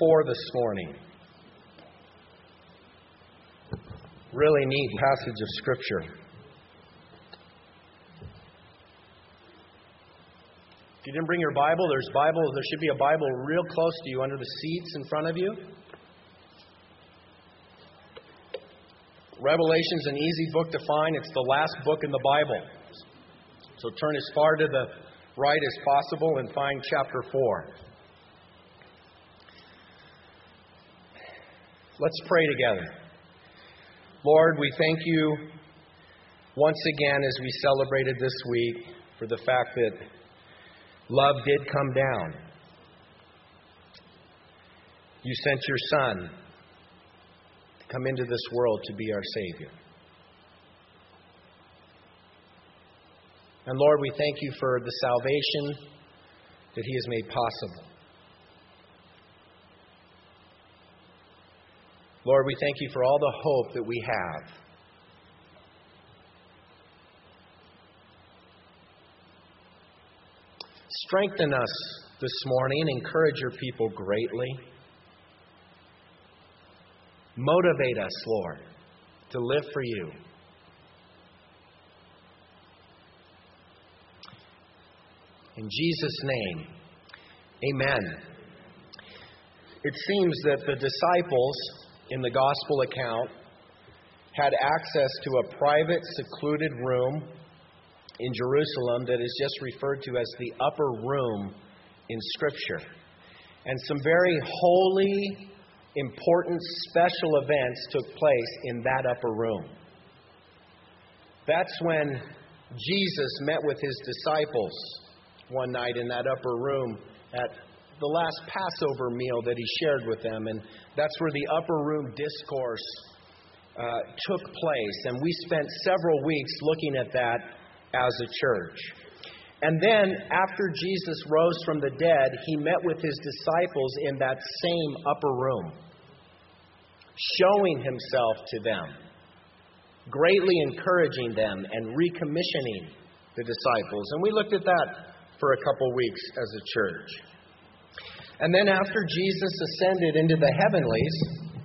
4 this morning. Really neat passage of Scripture. If you didn't bring your Bible, there should be a Bible real close to you under the seats in front of you. Revelation's an easy book to find. It's the last book in the Bible. So turn as far to the right as possible and find chapter 4. Let's pray together. Lord, we thank you once again as we celebrated this week for the fact that love did come down. You sent your Son to come into this world to be our Savior. And Lord, we thank you for the salvation that He has made possible. Lord, we thank you for all the hope that we have. Strengthen us this morning and encourage your people greatly. Motivate us, Lord, to live for you. In Jesus' name, amen. It seems that the disciples in the gospel account had access to a private, secluded room in Jerusalem that is just referred to as the upper room in Scripture. And some very holy, important, special events took place in that upper room. That's when Jesus met with His disciples one night in that upper room at the last Passover meal that He shared with them. And that's where the upper room discourse took place. And we spent several weeks looking at that as a church. And then after Jesus rose from the dead, He met with His disciples in that same upper room, showing Himself to them, greatly encouraging them and recommissioning the disciples. And we looked at that for a couple weeks as a church. And then after Jesus ascended into the heavenlies,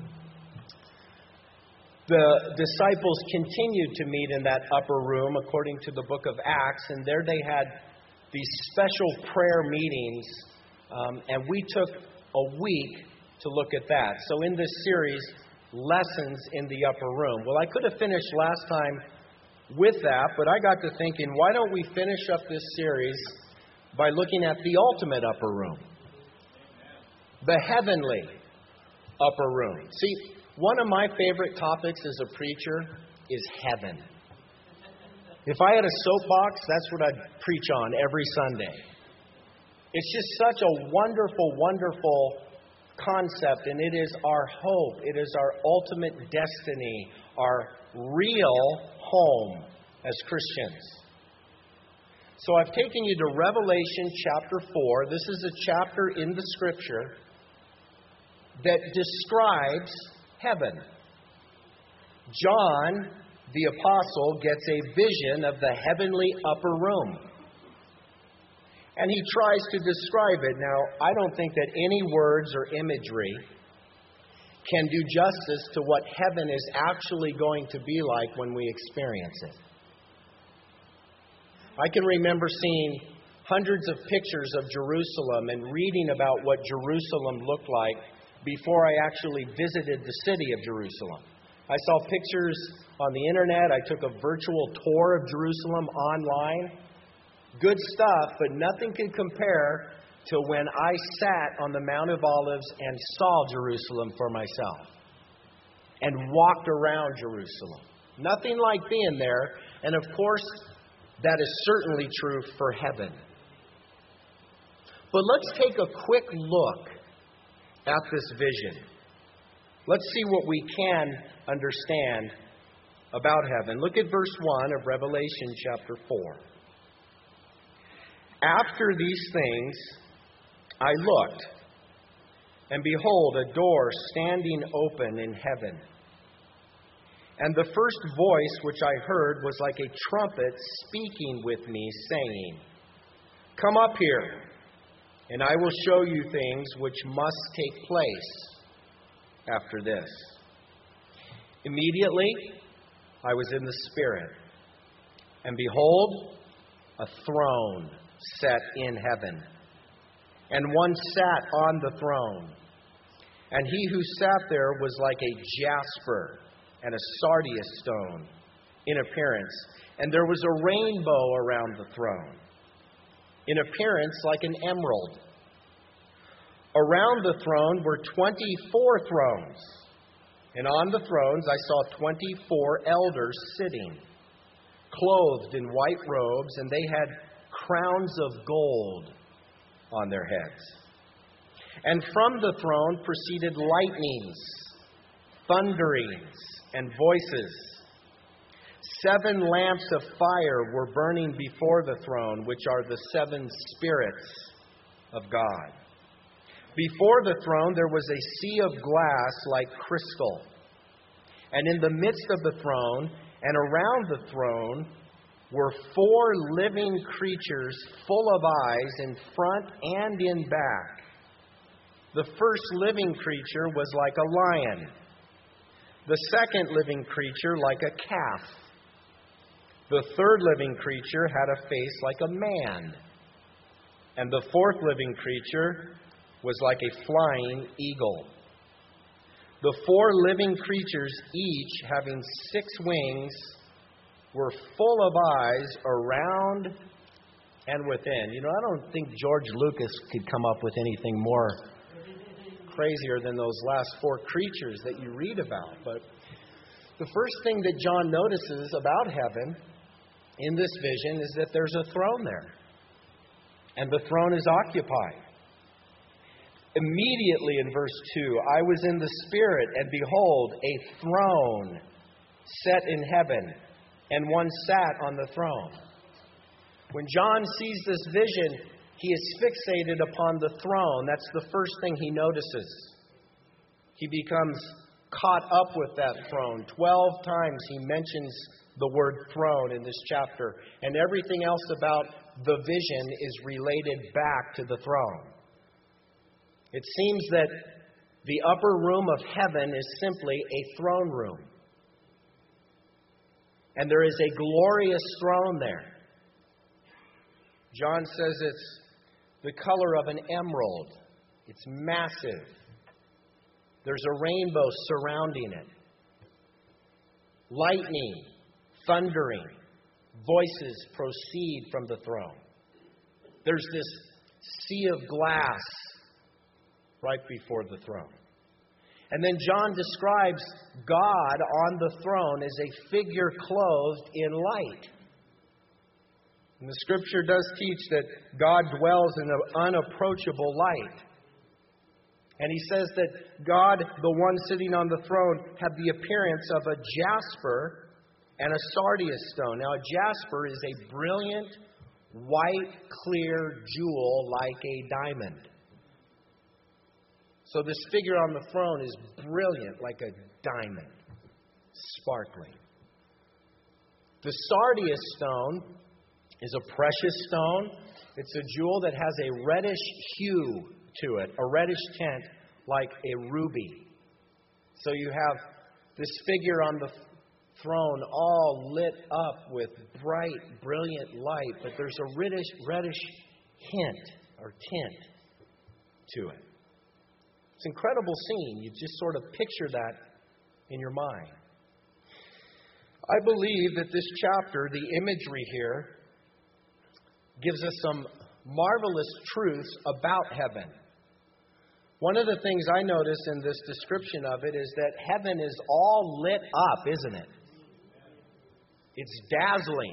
the disciples continued to meet in that upper room according to the book of Acts. And there they had these special prayer meetings. And we took a week to look at that. So in this series, Lessons in the Upper Room. Well, I could have finished last time with that, but I got to thinking, why don't we finish up this series by looking at the ultimate upper room? The heavenly upper room. See, one of my favorite topics as a preacher is heaven. If I had a soapbox, that's what I'd preach on every Sunday. It's just such a wonderful, wonderful concept, and it is our hope. It is our ultimate destiny, our real home as Christians. So I've taken you to Revelation chapter 4. This is a chapter in the Scripture that describes heaven. John, the apostle, gets a vision of the heavenly upper room. And he tries to describe it. Now, I don't think that any words or imagery can do justice to what heaven is actually going to be like when we experience it. I can remember seeing hundreds of pictures of Jerusalem and reading about what Jerusalem looked like before I actually visited the city of Jerusalem. I saw pictures on the internet. I took a virtual tour of Jerusalem online. Good stuff, but nothing can compare to when I sat on the Mount of Olives and saw Jerusalem for myself and walked around Jerusalem. Nothing like being there. And of course, that is certainly true for heaven. But let's take a quick look at this vision. Let's see what we can understand about heaven. Look at verse 1 of Revelation chapter 4. After these things, I looked, and behold, a door standing open in heaven. And the first voice which I heard was like a trumpet speaking with me, saying, "Come up here, and I will show you things which must take place after this." Immediately I was in the Spirit, and behold, a throne set in heaven, and one sat on the throne. And he who sat there was like a jasper and a sardius stone in appearance, and there was a rainbow around the throne, in appearance like an emerald. Around the throne were 24 thrones, and on the thrones I saw 24 elders sitting, clothed in white robes, and they had crowns of gold on their heads. And from the throne proceeded lightnings, thunderings, and voices. 7 lamps of fire were burning before the throne, which are the 7 spirits of God. Before the throne there was a sea of glass like crystal. And in the midst of the throne and around the throne were 4 living creatures full of eyes in front and in back. The first living creature was like a lion. The second living creature like a calf. The third living creature had a face like a man. And the fourth living creature was like a flying eagle. The 4 living creatures, each having 6 wings, were full of eyes around and within. You know, I don't think George Lucas could come up with anything more crazier than those last 4 creatures that you read about. But the first thing that John notices about heaven in this vision is that there's a throne there. And the throne is occupied. Immediately in verse 2, I was in the Spirit, and behold, a throne set in heaven, and one sat on the throne. When John sees this vision, he is fixated upon the throne. That's the first thing he notices. He becomes caught up with that throne. 12 times he mentions the word throne in this chapter, and everything else about the vision is related back to the throne. It seems that the upper room of heaven is simply a throne room. And there is a glorious throne there. John says it's the color of an emerald. It's massive. There's a rainbow surrounding it. Lightning, thundering, voices proceed from the throne. There's this sea of glass right before the throne. And then John describes God on the throne as a figure clothed in light. And the Scripture does teach that God dwells in an unapproachable light. And he says that God, the one sitting on the throne, had the appearance of a jasper and a sardius stone. Now, a jasper is a brilliant, white, clear jewel like a diamond. So this figure on the throne is brilliant like a diamond, sparkling. The sardius stone is a precious stone. It's a jewel that has a reddish hue to it, a reddish tint like a ruby. So you have this figure on the throne all lit up with bright, brilliant light, but there's a reddish hint or tint to it. It's an incredible scene. You just sort of picture that in your mind. I believe that this chapter, the imagery here, gives us some marvelous truths about heaven. One of the things I notice in this description of it is that heaven is all lit up, isn't it? It's dazzling.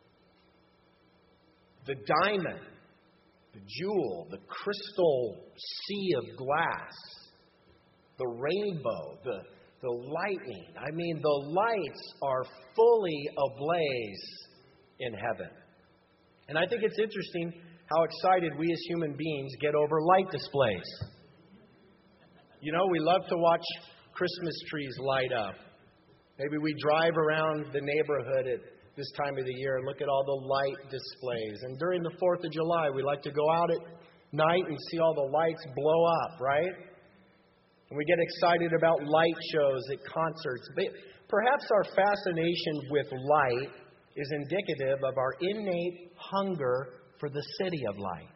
The diamond, the jewel, the crystal sea of glass, the rainbow, the lightning. I mean, the lights are fully ablaze in heaven. And I think it's interesting how excited we as human beings get over light displays. You know, we love to watch Christmas trees light up. Maybe we drive around the neighborhood at this time of the year and look at all the light displays. And during the 4th of July, we like to go out at night and see all the lights blow up, right? And we get excited about light shows at concerts. But perhaps our fascination with light is indicative of our innate hunger for the city of light.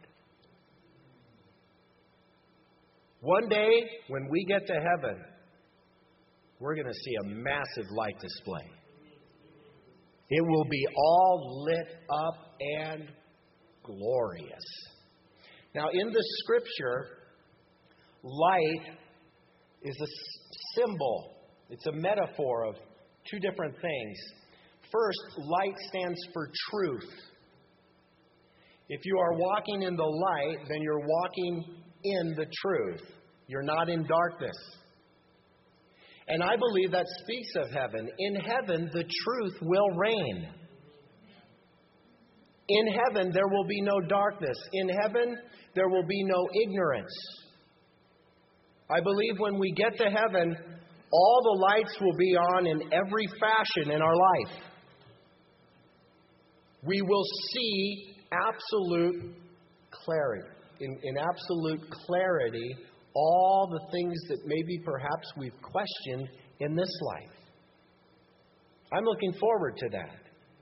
One day, when we get to heaven, we're going to see a massive light display. It will be all lit up and glorious. Now, in the Scripture, light is a symbol. It's a metaphor of two different things. First, light stands for truth. If you are walking in the light, then you're walking in the truth. You're not in darkness. And I believe that speaks of heaven. In heaven, the truth will reign. In heaven, there will be no darkness. In heaven, there will be no ignorance. I believe when we get to heaven, all the lights will be on in every fashion in our life. We will see absolute clarity. In absolute clarity, all the things that maybe perhaps we've questioned in this life. I'm looking forward to that.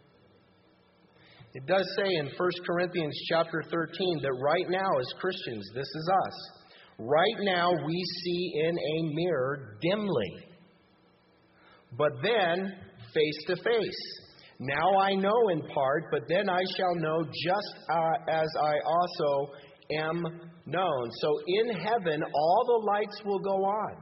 It does say in 1 Corinthians chapter 13 that right now as Christians, this is us, right now we see in a mirror dimly, but then face to face. Now I know in part, but then I shall know just as I also am known. So in heaven, all the lights will go on.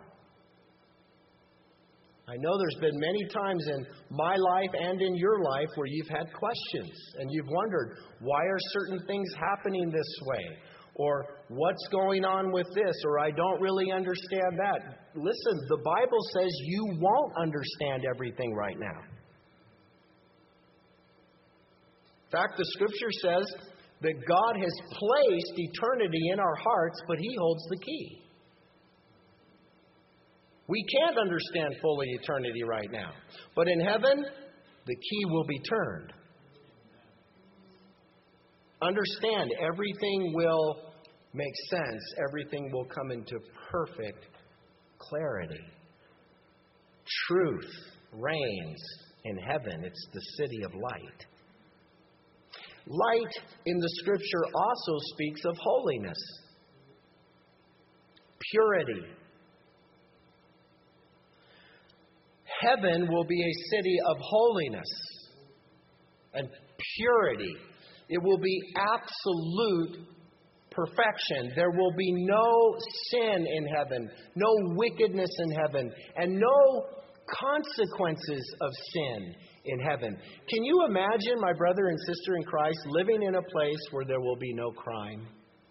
I know there's been many times in my life and in your life where you've had questions and you've wondered, why are certain things happening this way? Or what's going on with this? Or I don't really understand that. Listen, the Bible says you won't understand everything right now. In fact, the Scripture says that God has placed eternity in our hearts, but He holds the key. We can't understand fully eternity right now. But in heaven, the key will be turned. Understand, everything will make sense. Everything will come into perfect clarity. Truth reigns in heaven. It's the city of light. Light in the Scripture also speaks of holiness, purity. Heaven will be a city of holiness and purity. It will be absolute perfection. There will be no sin in heaven, no wickedness in heaven, and no consequences of sin in heaven. Can you imagine, my brother and sister in Christ, living in a place where there will be no crime?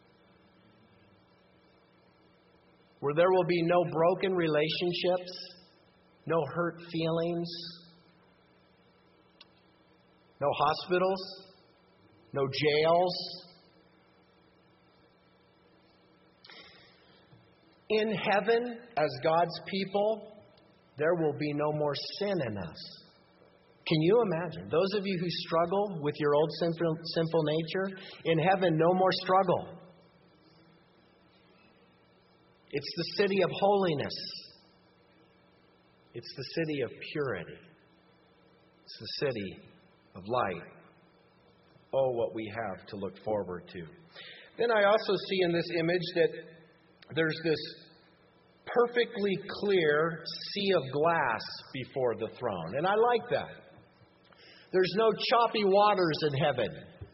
Where there will be no broken relationships, no hurt feelings, no hospitals, no jails. In heaven, as God's people, there will be no more sin in us. Can you imagine? Those of you who struggle with your old sinful nature, in heaven, no more struggle. It's the city of holiness. It's the city of purity. It's the city of light. Oh, what we have to look forward to. Then I also see in this image that there's this perfectly clear sea of glass before the throne. And I like that. There's no choppy waters in heaven.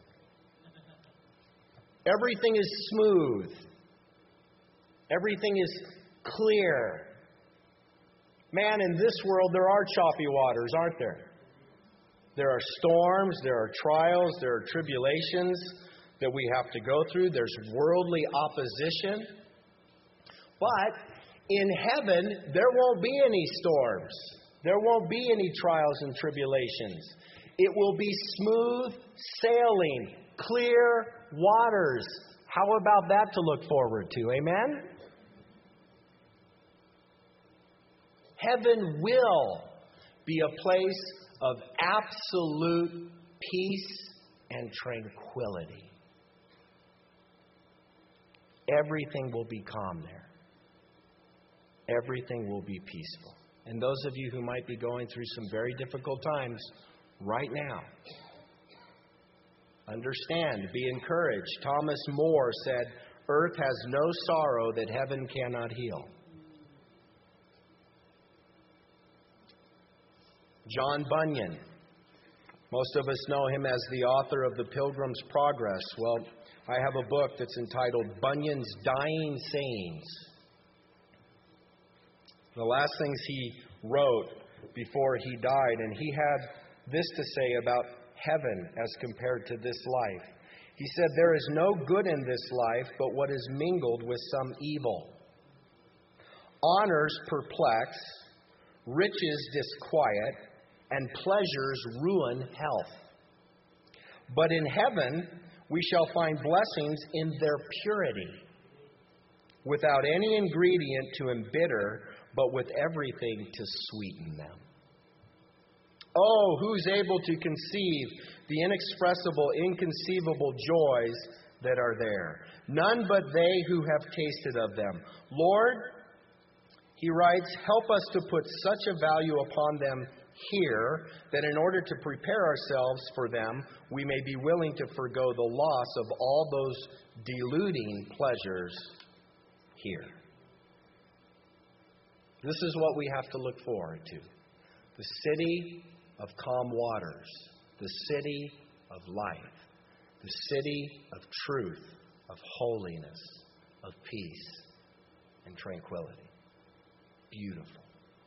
Everything is smooth. Everything is clear. Man, in this world there are choppy waters, aren't there? There are storms, there are trials, there are tribulations that we have to go through. There's worldly opposition. But in heaven, there won't be any storms. There won't be any trials and tribulations. It will be smooth sailing, clear waters. How about that to look forward to? Amen? Heaven will be a place of absolute peace and tranquility. everything will be calm there. Everything will be peaceful. And those of you who might be going through some very difficult times right now, understand, be encouraged. Thomas More said, "Earth has no sorrow that heaven cannot heal." John Bunyan. Most of us know him as the author of The Pilgrim's Progress. Well, I have a book that's entitled Bunyan's Dying Sayings. The last things he wrote before he died, and he had this to say about heaven as compared to this life. He said, "There is no good in this life but what is mingled with some evil. Honors perplex, riches disquiet, and pleasures ruin health. But in heaven we shall find blessings in their purity, without any ingredient to embitter, but with everything to sweeten them. Oh, who's able to conceive the inexpressible, inconceivable joys that are there? None but they who have tasted of them. Lord," he writes, "help us to put such a value upon them here, that in order to prepare ourselves for them, we may be willing to forgo the loss of all those deluding pleasures here." This is what we have to look forward to. The city of calm waters, the city of life, the city of truth, of holiness, of peace and tranquility. Beautiful.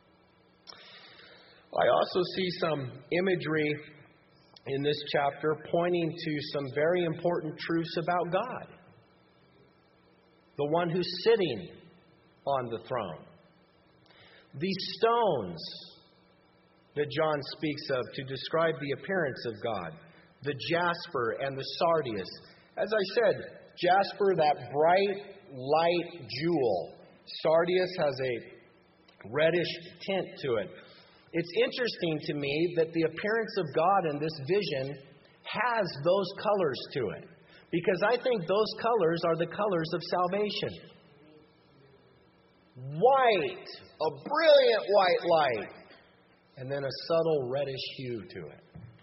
I also see some imagery in this chapter pointing to some very important truths about God, the one who's sitting on the throne. These stones that John speaks of to describe the appearance of God, the jasper and the sardius. As I said, jasper, that bright, light jewel. Sardius has a reddish tint to it. It's interesting to me that the appearance of God in this vision has those colors to it, because I think those colors are the colors of salvation. White, a brilliant white light, and then a subtle reddish hue to it.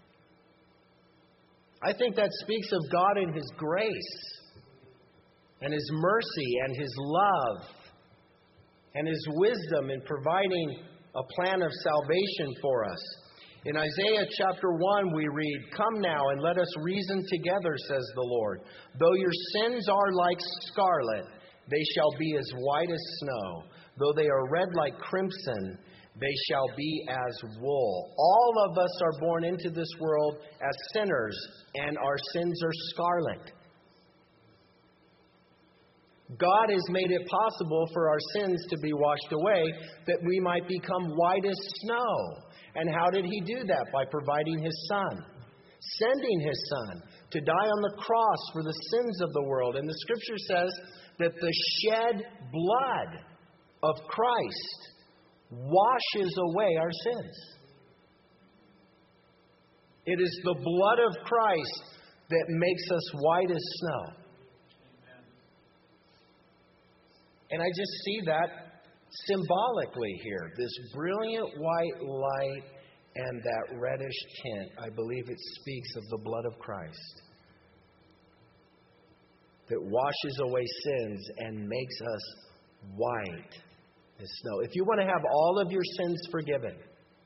I think that speaks of God in His grace and His mercy and His love and His wisdom in providing a plan of salvation for us. In Isaiah chapter 1 we read, "Come now and let us reason together, says the Lord. Though your sins are like scarlet, they shall be as white as snow. Though they are red like crimson, they shall be as wool." All of us are born into this world as sinners, and our sins are scarlet. God has made it possible for our sins to be washed away, that we might become white as snow. And how did He do that? By providing His Son, sending His Son to die on the cross for the sins of the world. And the Scripture says that the shed blood of Christ washes away our sins. It is the blood of Christ that makes us white as snow. And I just see that symbolically here. This brilliant white light and that reddish tint. I believe it speaks of the blood of Christ that washes away sins and makes us white as snow. If you want to have all of your sins forgiven,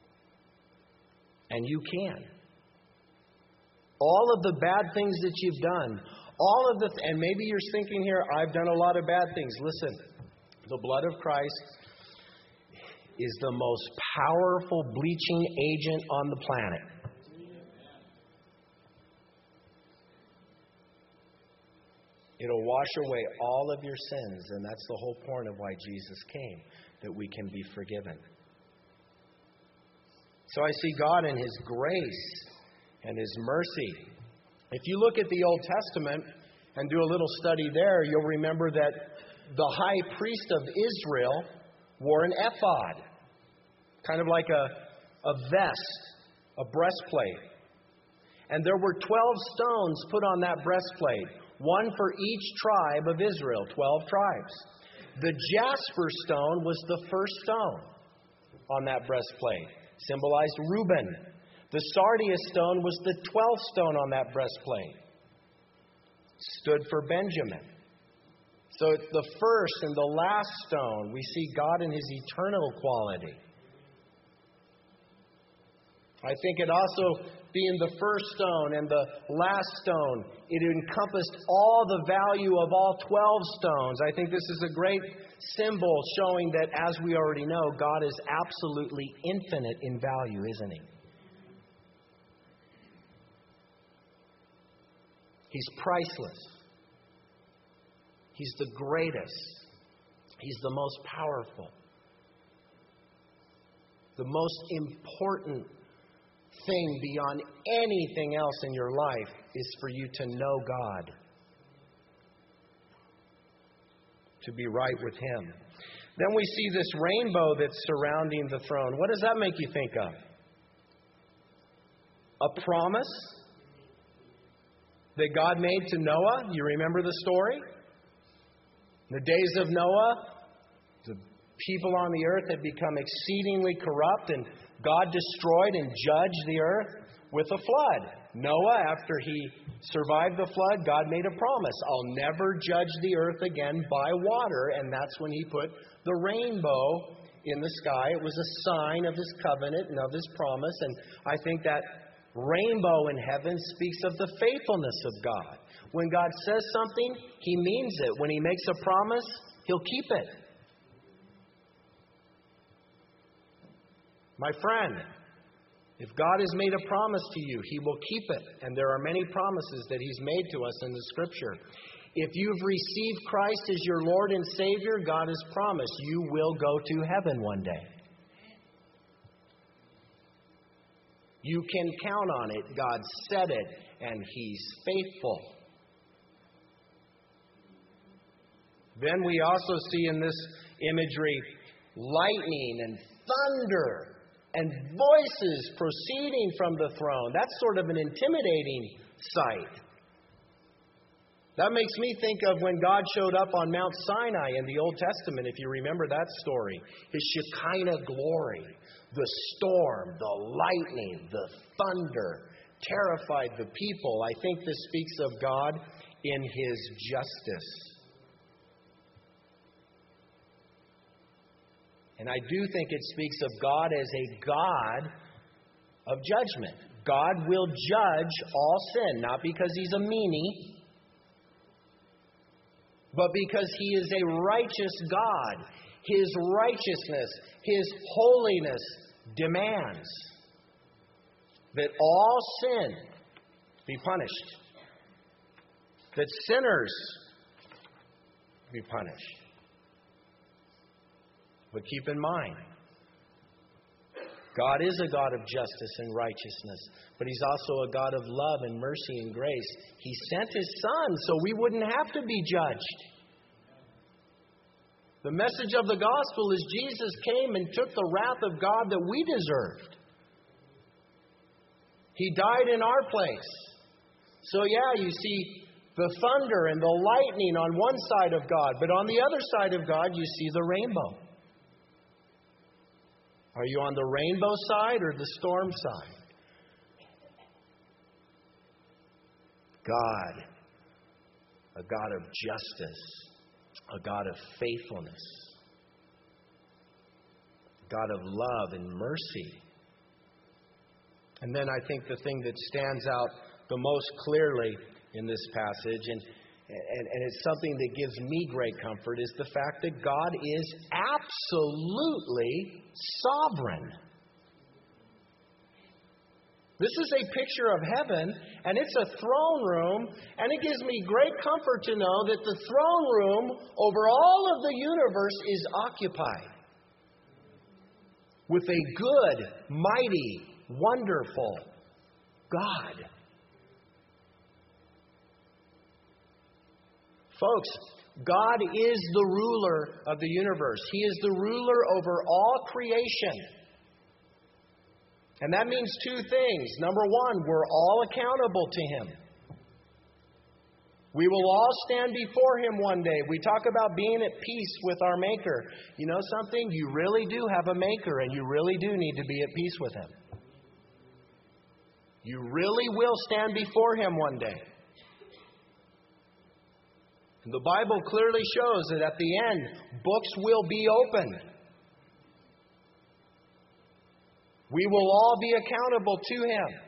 and you can, all of the bad things that you've done, and maybe you're thinking here, I've done a lot of bad things. Listen, the blood of Christ is the most powerful bleaching agent on the planet. It'll wash away all of your sins, and that's the whole point of why Jesus came, that we can be forgiven. So I see God in His grace and His mercy. If you look at the Old Testament and do a little study there, you'll remember that the high priest of Israel wore an ephod, kind of like a vest, a breastplate. And there were 12 stones put on that breastplate, one for each tribe of Israel, 12 tribes. The jasper stone was the first stone on that breastplate, symbolized Reuben. The sardius stone was the 12th stone on that breastplate, stood for Benjamin. So it's the first and the last stone. We see God in His eternal quality. I think it also, being the first stone and the last stone, it encompassed all the value of all 12 stones. I think this is a great symbol showing that, as we already know, God is absolutely infinite in value, isn't He? He's priceless. He's the greatest. He's the most powerful. The most important thing beyond anything else in your life is for you to know God, to be right with Him. Then we see this rainbow that's surrounding the throne. What does that make you think of? A promise that God made to Noah. You remember the story? In the days of Noah, the people on the earth had become exceedingly corrupt, and God destroyed and judged the earth with a flood. Noah, after he survived the flood, God made a promise. I'll never judge the earth again by water. And that's when He put the rainbow in the sky. It was a sign of His covenant and of His promise. And I think that rainbow in heaven speaks of the faithfulness of God. When God says something, He means it. When He makes a promise, He'll keep it. My friend, if God has made a promise to you, He will keep it. And there are many promises that He's made to us in the Scripture. If you've received Christ as your Lord and Savior, God has promised you will go to heaven one day. You can count on it. God said it, and He's faithful. Then we also see in this imagery lightning and thunder and voices proceeding from the throne. That's sort of an intimidating sight. That makes me think of when God showed up on Mount Sinai in the Old Testament, if you remember that story. His Shekinah glory, the storm, the lightning, the thunder terrified the people. I think this speaks of God in His justice. And I do think it speaks of God as a God of judgment. God will judge all sin, not because He's a meanie, but because He is a righteous God. His righteousness, His holiness demands that all sin be punished, that sinners be punished. But keep in mind, God is a God of justice and righteousness, but He's also a God of love and mercy and grace. He sent His Son so we wouldn't have to be judged. The message of the gospel is Jesus came and took the wrath of God that we deserved. He died in our place. So yeah, you see the thunder and the lightning on one side of God, but on the other side of God you see the rainbow. Are you on the rainbow side or the storm side? God, a God of justice, a God of faithfulness, a God of love and mercy. And then I think the thing that stands out the most clearly in this passage, and it's something that gives me great comfort, is the fact that God is absolutely sovereign. This is a picture of heaven, and it's a throne room, and it gives me great comfort to know that the throne room over all of the universe is occupied with a good, mighty, wonderful God. Folks, God is the ruler of the universe. He is the ruler over all creation. And that means two things. Number one, we're all accountable to Him. We will all stand before Him one day. We talk about being at peace with our Maker. You know something? You really do have a Maker, and you really do need to be at peace with Him. You really will stand before Him one day. And the Bible clearly shows that at the end, books will be opened. We will all be accountable to Him.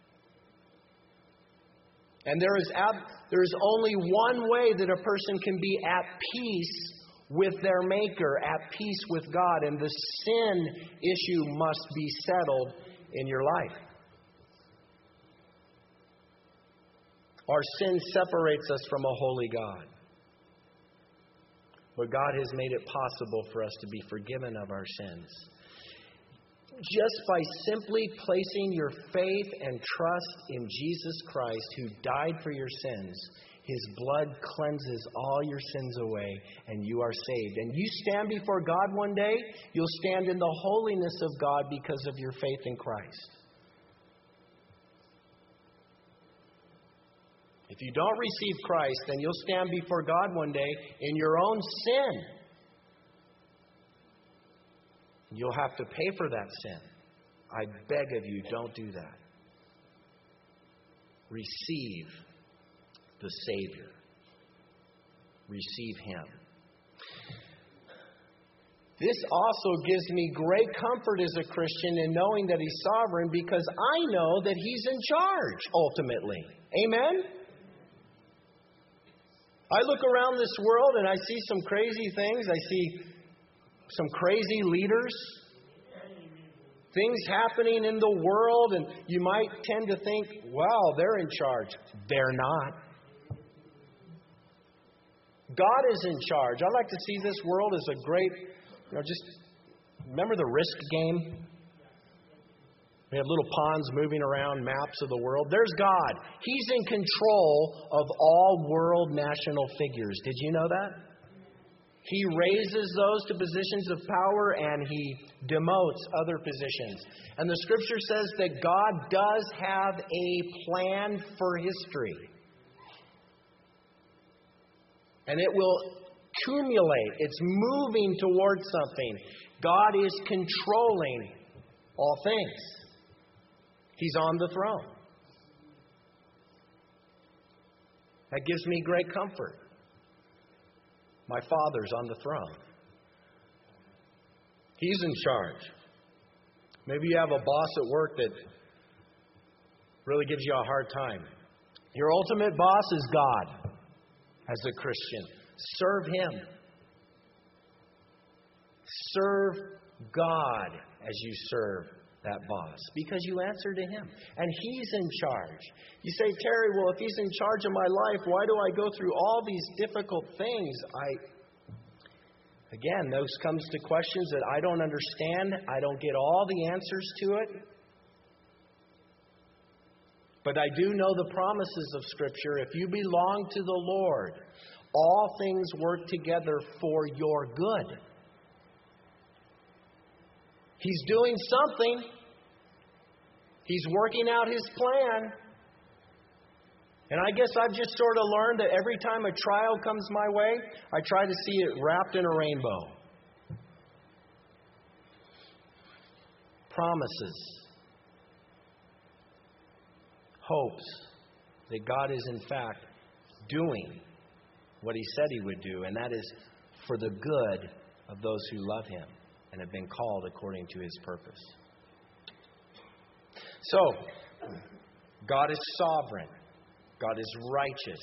And there is only one way that a person can be at peace with their Maker, at peace with God, and the sin issue must be settled in your life. Our sin separates us from a holy God. But God has made it possible for us to be forgiven of our sins. Just by simply placing your faith and trust in Jesus Christ, who died for your sins, His blood cleanses all your sins away, and you are saved. And you stand before God one day, you'll stand in the holiness of God because of your faith in Christ. If you don't receive Christ, then you'll stand before God one day in your own sin. You'll have to pay for that sin. I beg of you, don't do that. Receive the Savior. Receive Him. This also gives me great comfort as a Christian in knowing that He's sovereign, because I know that He's in charge ultimately. Amen? I look around this world and I see some crazy things. I see some crazy leaders, things happening in the world, and you might tend to think, wow, they're in charge. They're not. God is in charge. I like to see this world as a great, just remember the Risk game? We have little pawns moving around, maps of the world. There's God. He's in control of all world national figures. Did you know that? He raises those to positions of power and He demotes other positions. And the Scripture says that God does have a plan for history. And it will accumulate. It's moving towards something. God is controlling all things. He's on the throne. That gives me great comfort. My Father's on the throne. He's in charge. Maybe you have a boss at work that really gives you a hard time. Your ultimate boss is God. As a Christian, serve Him. Serve God as you serve that boss, because you answer to Him and He's in charge. You say, Terry, well, if He's in charge of my life, why do I go through all these difficult things? Again, those comes to questions that I don't understand. I don't get all the answers to it. But I do know the promises of Scripture. If you belong to the Lord, all things work together for your good. He's doing something. He's working out His plan. And I guess I've just sort of learned that every time a trial comes my way, I try to see it wrapped in a rainbow. Promises. Hopes that God is in fact doing what He said He would do, and that is for the good of those who love Him and have been called according to His purpose. So, God is sovereign. God is righteous.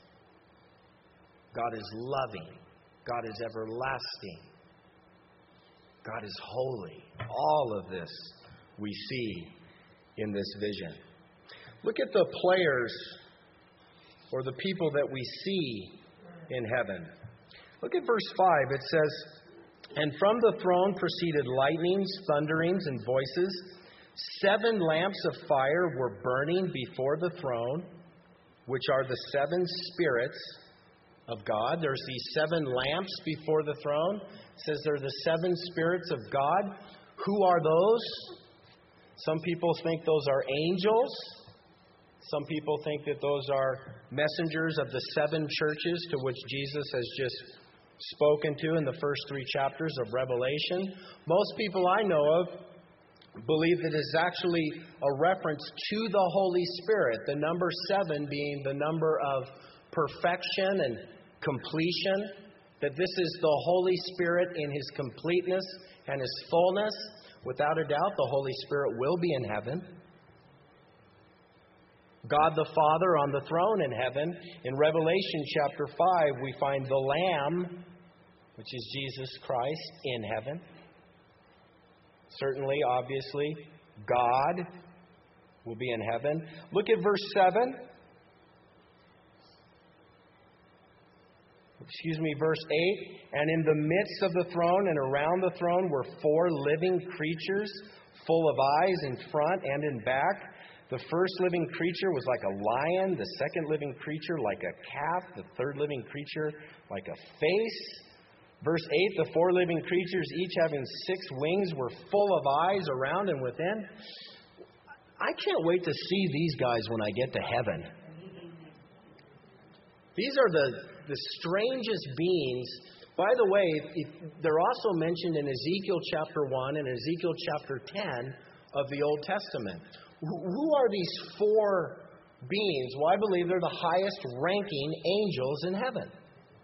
God is loving. God is everlasting. God is holy. All of this we see in this vision. Look at the players or the people that we see in heaven. Look at verse 5. It says, "And from the throne proceeded lightnings, thunderings, and voices. 7 lamps of fire were burning before the throne, which are the 7 spirits of God." There's these 7 lamps before the throne. It says they're the 7 spirits of God. Who are those? Some people think those are angels. Some people think that those are messengers of the 7 churches to which Jesus has just spoken to in the first 3 chapters of Revelation. Most people I know of believe that it's actually a reference to the Holy Spirit, the number 7 being the number of perfection and completion, that this is the Holy Spirit in His completeness and His fullness. Without a doubt, the Holy Spirit will be in heaven. God the Father on the throne in heaven. In Revelation chapter 5, we find the Lamb, which is Jesus Christ, in heaven. Certainly, obviously, God will be in heaven. Look at verse 7. Verse 8. And in the midst of the throne and around the throne were 4 living creatures, full of eyes in front and in back. The first living creature was like a lion, the second living creature like a calf, the third living creature like a face. Verse 8, the 4 living creatures, each having 6 wings, were full of eyes around and within. I can't wait to see these guys when I get to heaven. These are the strangest beings. By the way, they're also mentioned in Ezekiel chapter 1 and Ezekiel chapter 10 of the Old Testament. Who are these 4 beings? Well, I believe they're the highest ranking angels in heaven.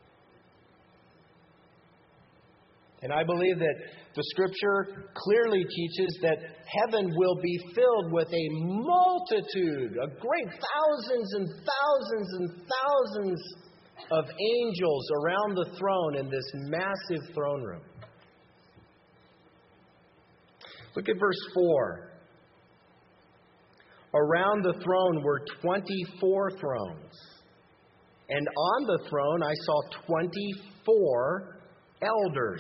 And I believe that the Scripture clearly teaches that heaven will be filled with a multitude, a great thousands and thousands and thousands of angels around the throne in this massive throne room. Look at verse 4. Around the throne were 24 thrones, and on the throne I saw 24 elders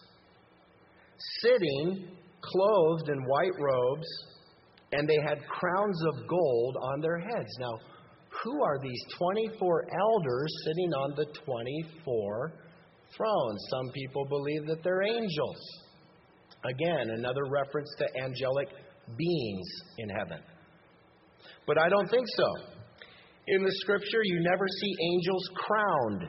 sitting, clothed in white robes, and they had crowns of gold on their heads. Now, who are these 24 elders sitting on the 24 thrones? Some people believe that they're angels. Again, another reference to angelic beings in heaven. But I don't think so. In the Scripture, you never see angels crowned.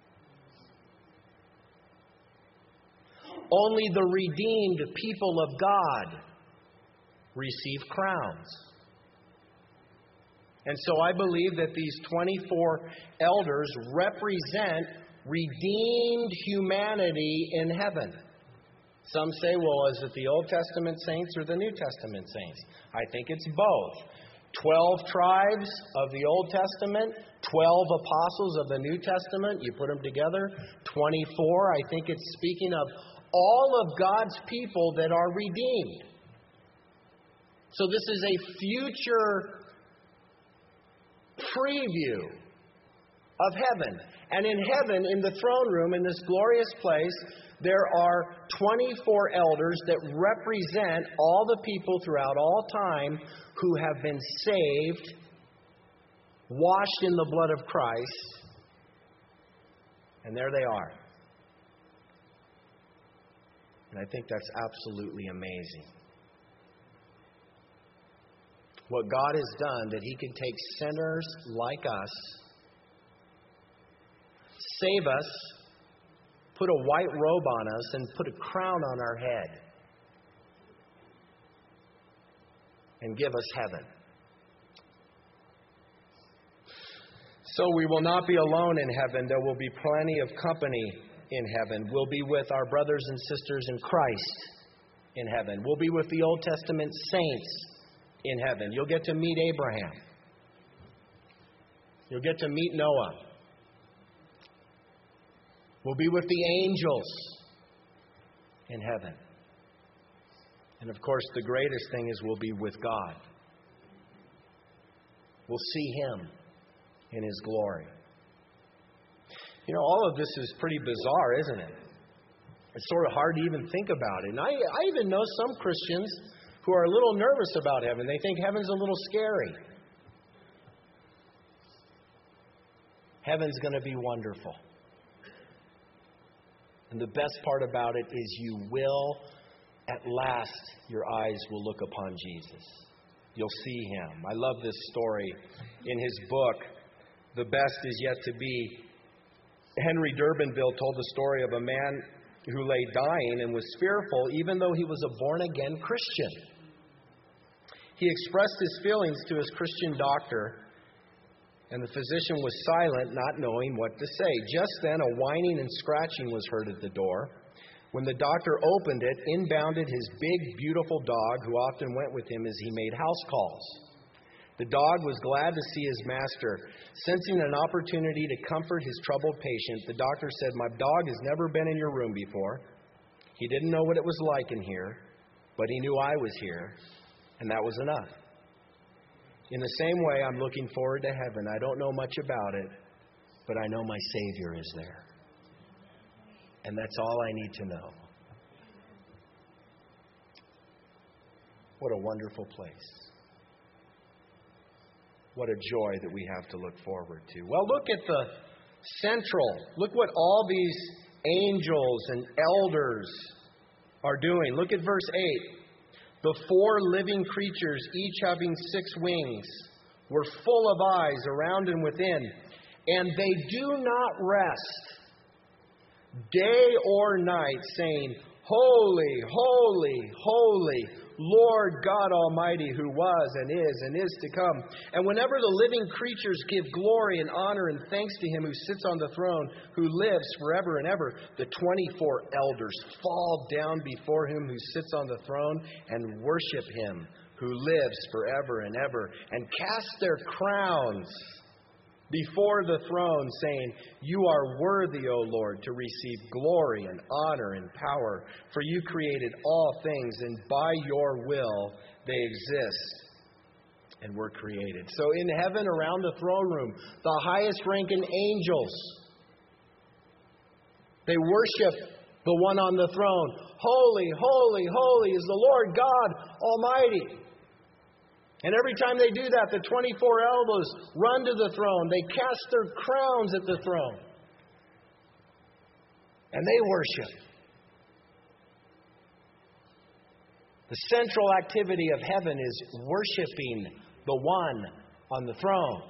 Only the redeemed people of God receive crowns. And so I believe that these 24 elders represent redeemed humanity in heaven. Some say, well, is it the Old Testament saints or the New Testament saints? I think it's both. 12 tribes of the Old Testament, 12 apostles of the New Testament, you put them together, 24. I think it's speaking of all of God's people that are redeemed. So this is a future preview of heaven. And in heaven, in the throne room, in this glorious place, there are 24 elders that represent all the people throughout all time who have been saved, washed in the blood of Christ, and there they are. And I think that's absolutely amazing. What God has done, that He can take sinners like us, save us, put a white robe on us, and put a crown on our head, and give us heaven. So we will not be alone in heaven. There will be plenty of company in heaven. We'll be with our brothers and sisters in Christ in heaven. We'll be with the Old Testament saints in heaven. You'll get to meet Abraham. You'll get to meet Noah. We'll be with the angels in heaven. And of course, the greatest thing is we'll be with God. We'll see Him in His glory. You know, all of this is pretty bizarre, isn't it? It's sort of hard to even think about it. And I even know some Christians who are a little nervous about heaven. They think heaven's a little scary. Heaven's going to be wonderful. And the best part about it is you will, at last, your eyes will look upon Jesus. you'll see Him. I love this story. In his book, The Best Is Yet to Be, Henry Durbinville told the story of a man who lay dying and was fearful even though he was a born-again Christian. He expressed his feelings to his Christian doctor, and the physician was silent, not knowing what to say. Just then, a whining and scratching was heard at the door. When the doctor opened it, in bounded his big, beautiful dog, who often went with him as he made house calls. The dog was glad to see his master. Sensing an opportunity to comfort his troubled patient, the doctor said, "My dog has never been in your room before. He didn't know what it was like in here, but he knew I was here, and that was enough. In the same way, I'm looking forward to heaven. I don't know much about it, but I know my Savior is there. And that's all I need to know." What a wonderful place. What a joy that we have to look forward to. Well, look at the central. Look what all these angels and elders are doing. Look at verse 8. The 4 living creatures, each having 6 wings, were full of eyes around and within, and they do not rest day or night, saying, "Holy, holy, holy, Lord God Almighty, who was and is to come." And whenever the living creatures give glory and honor and thanks to Him who sits on the throne, who lives forever and ever, the 24 elders fall down before Him who sits on the throne and worship Him who lives forever and ever, and cast their crowns before the throne, saying, "You are worthy, O Lord, to receive glory and honor and power, for you created all things, and by your will they exist and were created." So in heaven, around the throne room, the highest ranking angels, they worship the one on the throne. "Holy, holy, holy is the Lord God Almighty." And every time they do that, the 24 elders run to the throne. They cast their crowns at the throne. And they worship. The central activity of heaven is worshiping the one on the throne.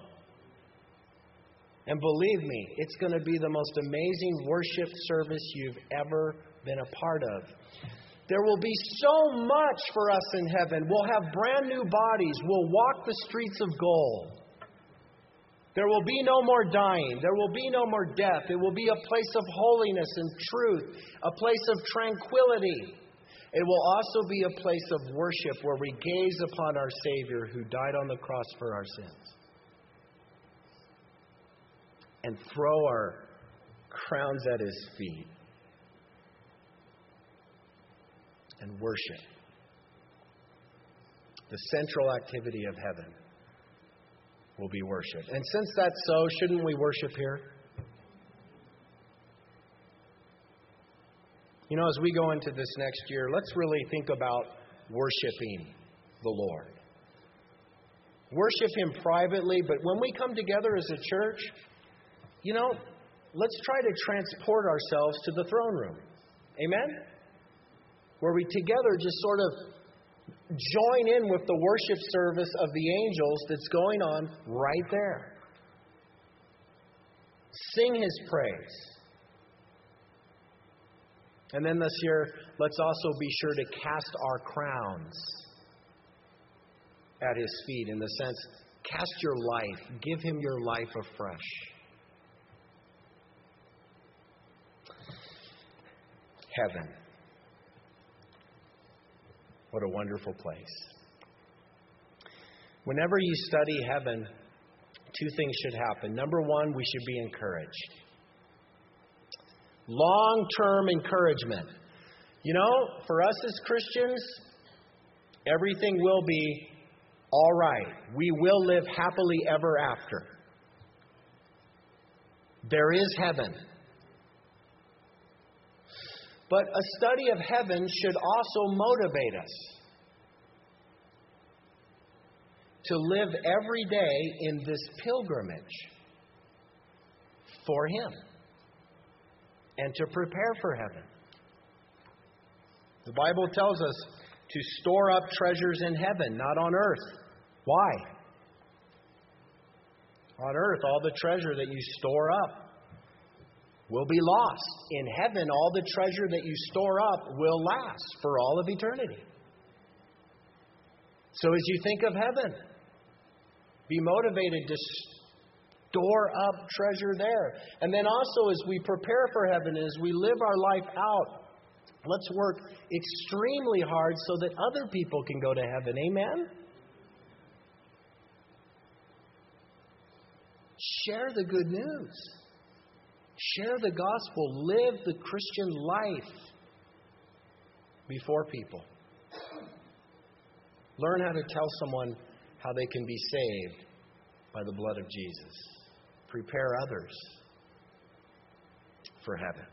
And believe me, it's going to be the most amazing worship service you've ever been a part of. There will be so much for us in heaven. We'll have brand new bodies. We'll walk the streets of gold. There will be no more dying. There will be no more death. It will be a place of holiness and truth, a place of tranquility. It will also be a place of worship where we gaze upon our Savior who died on the cross for our sins and throw our crowns at His feet and worship. The central activity of heaven will be worship. And since that's so, shouldn't we worship here? You know, as we go into this next year, let's really think about worshiping the Lord. Worship Him privately, but when we come together as a church, you know, let's try to transport ourselves to the throne room. Amen? Where we together just sort of join in with the worship service of the angels that's going on right there. Sing His praise. And then this year, let's also be sure to cast our crowns at His feet, in the sense, cast your life, give Him your life afresh. Heaven. What a wonderful place. Whenever you study heaven, 2 things should happen. Number 1, we should be encouraged. Long-term encouragement. You know, for us as Christians, everything will be all right. We will live happily ever after. There is heaven. But a study of heaven should also motivate us to live every day in this pilgrimage for Him and to prepare for heaven. The Bible tells us to store up treasures in heaven, not on earth, Why? On earth, all the treasure that you store up will be lost. In heaven, all the treasure that you store up will last for all of eternity. So as you think of heaven, be motivated to store up treasure there. And then also as we prepare for heaven, as we live our life out, let's work extremely hard so that other people can go to heaven. Amen? Share the good news. Share the gospel. Live the Christian life before people. Learn how to tell someone how they can be saved by the blood of Jesus. Prepare others for heaven.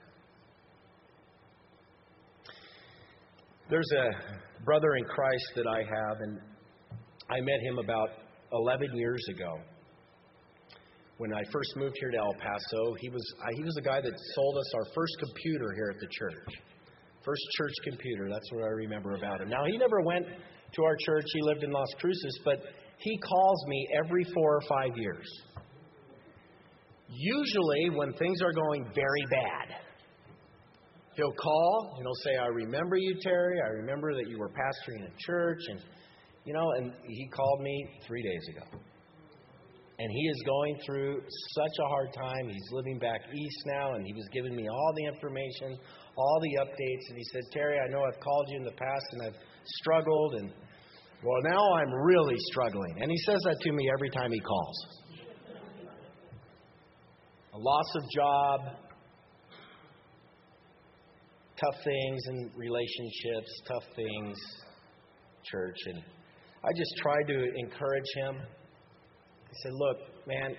There's a brother in Christ that I have, and I met him about 11 years ago. When I first moved here to El Paso, he was the guy that sold us our first computer here at the church. First church computer, that's what I remember about him. Now, he never went to our church. He lived in Las Cruces, but he calls me every 4 or 5 years. Usually when things are going very bad. He'll call and he'll say, I remember you, Terry. I remember that you were pastoring a church. And he called me 3 days ago. And he is going through such a hard time. He's living back east now, and he was giving me all the information, all the updates. And he said, Terry, I know I've called you in the past, and I've struggled. And, well, now I'm really struggling. And he says that to me every time he calls. A loss of job, tough things in relationships, tough things, church. And I just tried to encourage him. I said, look, man,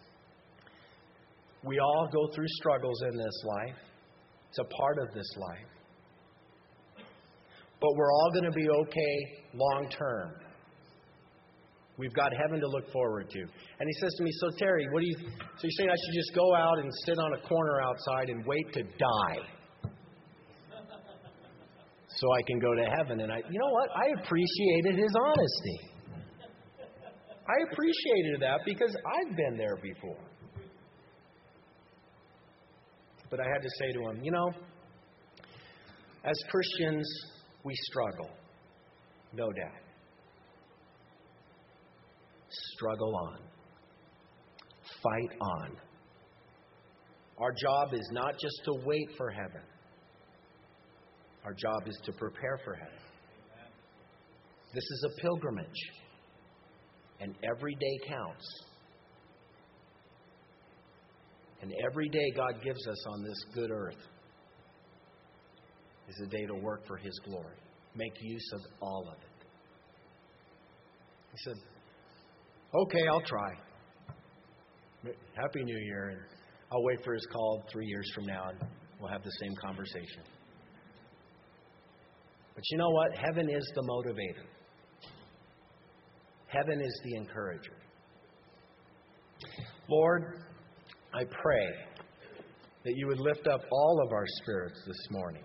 we all go through struggles in this life. It's a part of this life. But we're all going to be okay long term. We've got heaven to look forward to. And he says to me, so Terry, so you're saying I should just go out and sit on a corner outside and wait to die so I can go to heaven? And you know what? I appreciated his honesty. I appreciated that because I've been there before. But I had to say to him, as Christians, we struggle. No doubt. Struggle on. Fight on. Our job is not just to wait for heaven. Our job is to prepare for heaven. This is a pilgrimage. And every day counts. And every day God gives us on this good earth is a day to work for His glory. Make use of all of it. He said, okay, I'll try. Happy New Year. And I'll wait for his call 3 years from now and we'll have the same conversation. But you know what? Heaven is the motivator. Heaven is the encourager. Lord, I pray that you would lift up all of our spirits this morning.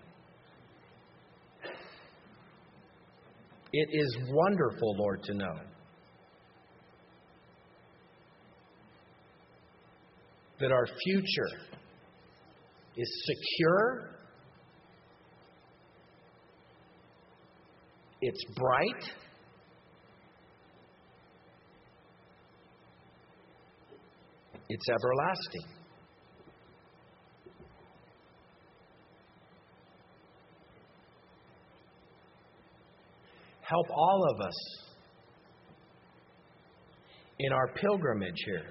It is wonderful, Lord, to know that our future is secure, it's bright, it's everlasting. Help all of us in our pilgrimage here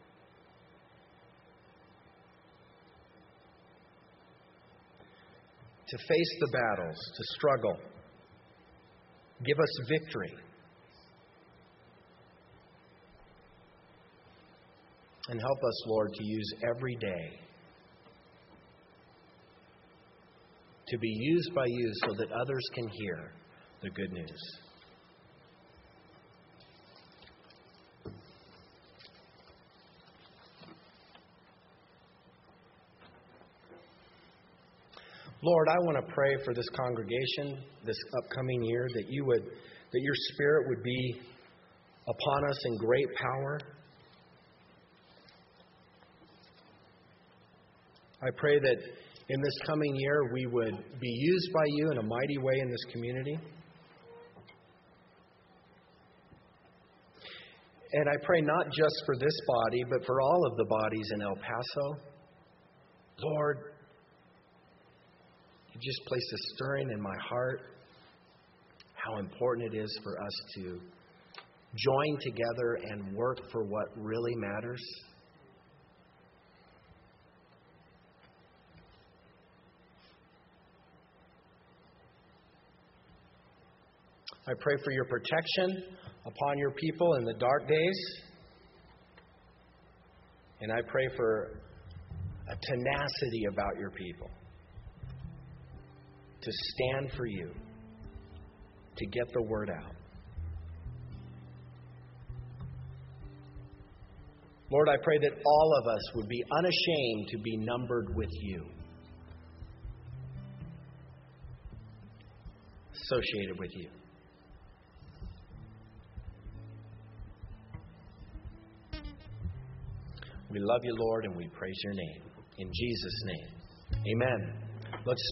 to face the battles, to struggle. Give us victory. And help us, Lord, to use every day to be used by you so that others can hear the good news. Lord, I want to pray for this congregation this upcoming year that your Spirit would be upon us in great power. I pray that in this coming year we would be used by you in a mighty way in this community. And I pray not just for this body, but for all of the bodies in El Paso. Lord, you just placed a stirring in my heart how important it is for us to join together and work for what really matters. I pray for your protection upon your people in the dark days. And I pray for a tenacity about your people to stand for you, to get the word out. Lord, I pray that all of us would be unashamed to be numbered with you, associated with you. We love you, Lord, and we praise your name. In Jesus' name, amen. Let's